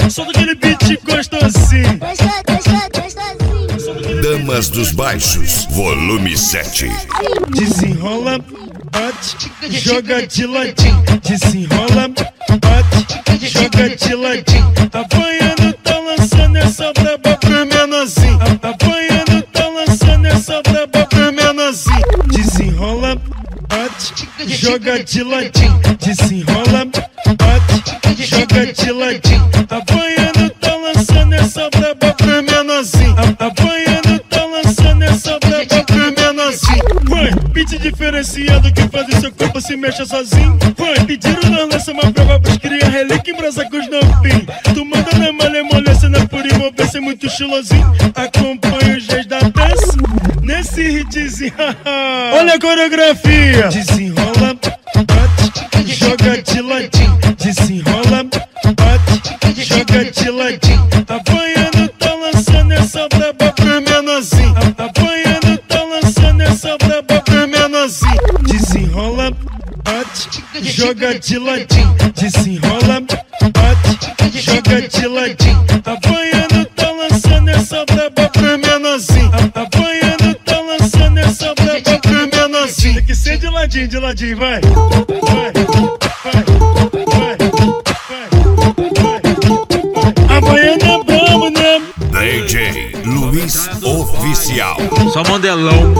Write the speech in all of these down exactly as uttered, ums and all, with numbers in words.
Solta aquele beat gostosinho. Damas dos Baixos, volume sete. Desenrola, bate, joga de ladinho. Desenrola, bate, joga de ladinho. Apanhando, tá lançando essa braba pro menorzinho. Apanhando, tá lançando essa braba pro menorzinho. Desenrola, bate, joga de ladinho. Desenrola, bate, joga de ladinho. Apanhando, tá lançando essa braba pro menorzinho. Apanhando, tá lançando essa braba pro menorzinho. Vai, beat diferenciado que faz o seu corpo se mexa sozinho. Vai, pediram na lança uma prova pros cria relíquia em brasa com os novinhos. Tu manda na malemolência, na pura envolvência, muito estilosinho. Acompanha os dias da dança nesse hitzinho. Olha a coreografia. Desenrola, bate, joga de ladinho. Desenrola, bate, joga de ladinho. Apanhando, tá lançando essa braba pro menorzinho. Apanhando, tá lançando essa braba pro menorzinho. Desenrola, bate, joga de ladinho. Desenrola, bate, joga de ladinho. Apanhando, tá lançando essa braba pro menorzinho. Apanhando, tá lançando essa braba pro menorzinho. Tem que ser de ladinho, de ladinho, vai. Vai, vai, vai, vai, vai. Apanhando é brabo, né? D J Luiz Oficial. Só modelão.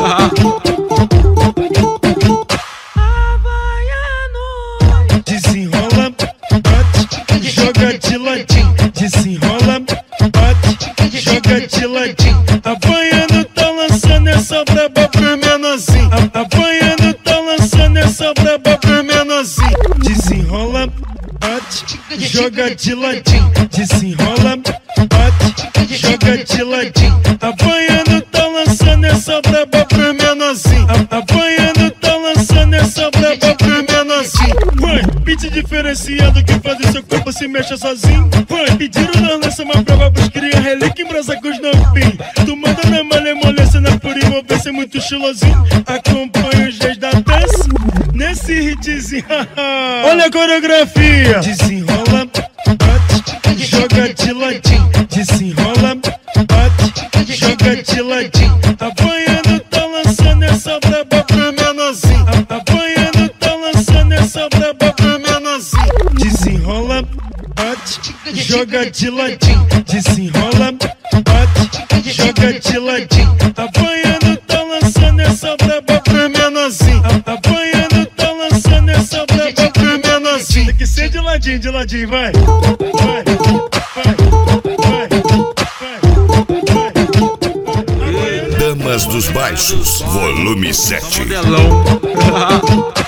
Desenrola, bate, joga de ladinho. Desenrola, bate, joga de ladinho. Apanhando, tá lançando essa braba pro menorzinho. Apanhando, tá lançando essa braba pro menorzinho. Desenrola, bate, joga de ladinho. Desenrola, bate, joga de ladinho. Apanhando, tá lançando essa braba pro menorzinho. Apanhando, tá lançando essa braba pro menorzinho. Vai, beat diferenciado que faz o seu corpo se mexa sozinho. Vai, pediram na lança uma prova pros cria relíquia em brasa com os novinhos. Tu manda na malemolência, na pura envolvência, muito estilosinho. Acompanha os dias da dança nesse hitzinho. Olha a coreografia. Desenrola, bate, joga de ladinho. Desenrola, bate, joga de ladinho. Apanhando, tá lançando essa braba pro menorzinho. Apanhando, tá lançando essa braba pro menorzinho. Desenrola, bate, joga de ladinho. Desenrola, bate, joga de ladinho. Apanhando, tá lançando essa braba pro menorzinho. Apanhando, tá lançando essa braba pro menorzinho. Tem que ser de ladinho, de ladinho, vai. Vai, vai, vai, vai, vai. Damas dos Baixos, volume sete. Modelão.